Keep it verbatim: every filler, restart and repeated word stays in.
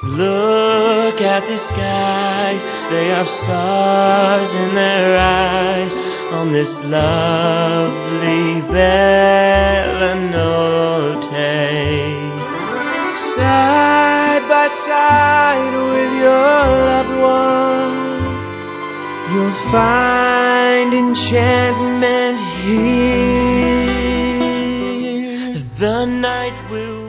Look at the skies, they have stars in their eyes on this lovely bella notte. Side by side with your loved one, you'll find enchantment here. The night will